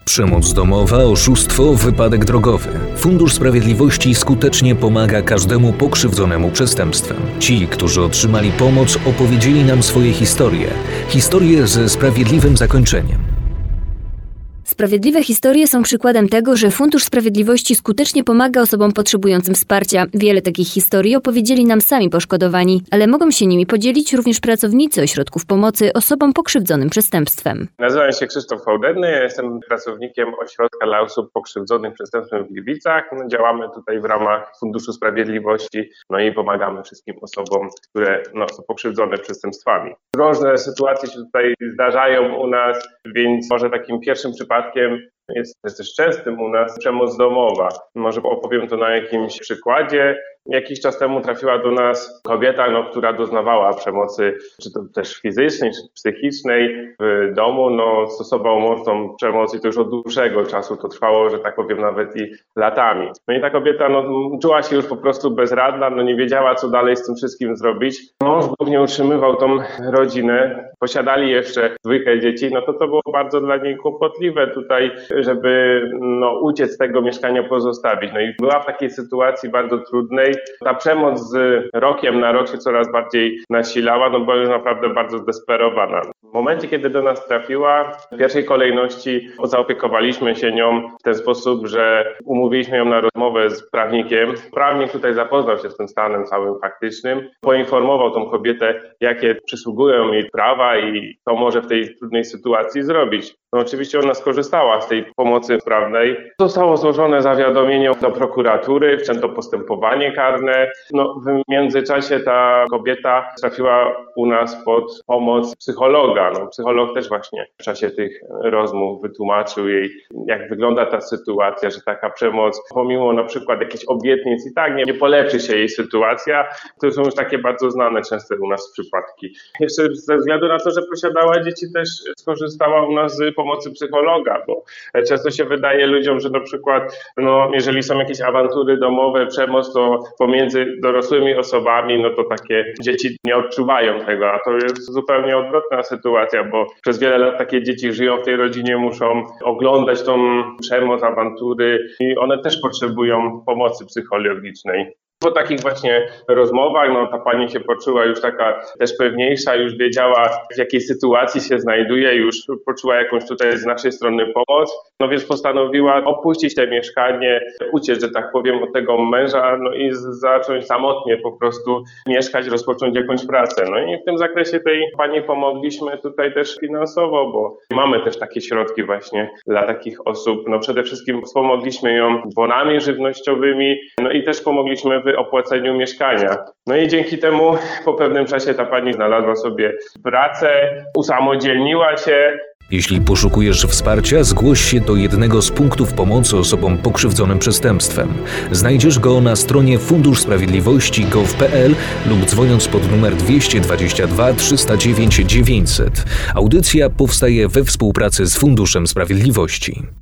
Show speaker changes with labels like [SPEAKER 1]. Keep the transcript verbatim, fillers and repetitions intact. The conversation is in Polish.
[SPEAKER 1] Przemoc domowa, oszustwo, wypadek drogowy. Fundusz Sprawiedliwości skutecznie pomaga każdemu pokrzywdzonemu przestępstwem. Ci, którzy otrzymali pomoc, opowiedzieli nam swoje historie. Historie ze sprawiedliwym zakończeniem.
[SPEAKER 2] Sprawiedliwe historie są przykładem tego, że Fundusz Sprawiedliwości skutecznie pomaga osobom potrzebującym wsparcia. Wiele takich historii opowiedzieli nam sami poszkodowani, ale mogą się nimi podzielić również pracownicy ośrodków pomocy osobom pokrzywdzonym przestępstwem.
[SPEAKER 3] Nazywam się Krzysztof Hołderny, ja jestem pracownikiem Ośrodka dla osób pokrzywdzonych przestępstwem w Gliwicach. No, działamy tutaj w ramach Funduszu Sprawiedliwości, no i pomagamy wszystkim osobom, które no, są pokrzywdzone przestępstwami. Różne sytuacje się tutaj zdarzają u nas, więc może takim pierwszym przypadkiem jest też częstym u nas przemoc domowa. Może opowiem to na jakimś przykładzie. Jakiś czas temu trafiła do nas kobieta, no, która doznawała przemocy, czy to też fizycznej, czy psychicznej w domu. No, stosował mocną przemoc i to już od dłuższego czasu to trwało, że tak powiem, nawet i latami. No i ta kobieta no, czuła się już po prostu bezradna, no, nie wiedziała, co dalej z tym wszystkim zrobić. Mąż głównie utrzymywał tą rodzinę, posiadali jeszcze dwójkę dzieci, no to to było bardzo dla niej kłopotliwe tutaj, żeby no, uciec z tego mieszkania, pozostawić. No i była w takiej sytuacji bardzo trudnej. Ta przemoc z rokiem na rok się coraz bardziej nasilała, no bo już naprawdę bardzo zdesperowana. W momencie, kiedy do nas trafiła, w pierwszej kolejności zaopiekowaliśmy się nią w ten sposób, że umówiliśmy ją na rozmowę z prawnikiem. Prawnik tutaj zapoznał się z tym stanem całym faktycznym, poinformował tą kobietę, jakie przysługują jej prawa i co może w tej trudnej sytuacji zrobić. No oczywiście ona skorzystała z tej pomocy prawnej. Zostało złożone zawiadomienie do prokuratury, wszczęto postępowanie karne. No, w międzyczasie ta kobieta trafiła u nas pod pomoc psychologa. No, psycholog też właśnie w czasie tych rozmów wytłumaczył jej, jak wygląda ta sytuacja, że taka przemoc, pomimo na przykład jakichś obietnic i tak nie, nie polepszy się jej sytuacja. To są już takie bardzo znane często u nas przypadki. Jeszcze ze względu na to, że posiadała dzieci, też skorzystała u nas z pomocy psychologa, bo często się wydaje ludziom, że na przykład, no, jeżeli są jakieś awantury domowe, przemoc, to pomiędzy dorosłymi osobami, no to takie dzieci nie odczuwają tego, a to jest zupełnie odwrotna sytuacja, bo przez wiele lat takie dzieci żyją w tej rodzinie, muszą oglądać tą przemoc, awantury i one też potrzebują pomocy psychologicznej. Po takich właśnie rozmowach, no ta pani się poczuła już taka też pewniejsza, już wiedziała, w jakiej sytuacji się znajduje, już poczuła jakąś tutaj z naszej strony pomoc, no więc postanowiła opuścić te mieszkanie, uciec, że tak powiem, od tego męża, no i zacząć samotnie po prostu mieszkać, rozpocząć jakąś pracę. No i w tym zakresie tej pani pomogliśmy tutaj też finansowo, bo mamy też takie środki właśnie dla takich osób. No przede wszystkim wspomogliśmy ją bonami żywnościowymi, no i też pomogliśmy w opłaceniu mieszkania. No i dzięki temu po pewnym czasie ta pani znalazła sobie pracę, usamodzielniła się.
[SPEAKER 1] Jeśli poszukujesz wsparcia, zgłoś się do jednego z punktów pomocy osobom pokrzywdzonym przestępstwem. Znajdziesz go na stronie fundusz sprawiedliwości kropka gov kropka pl lub dzwoniąc pod numer dwieście dwadzieścia dwa trzysta dziewięć dziewięćset. Audycja powstaje we współpracy z Funduszem Sprawiedliwości.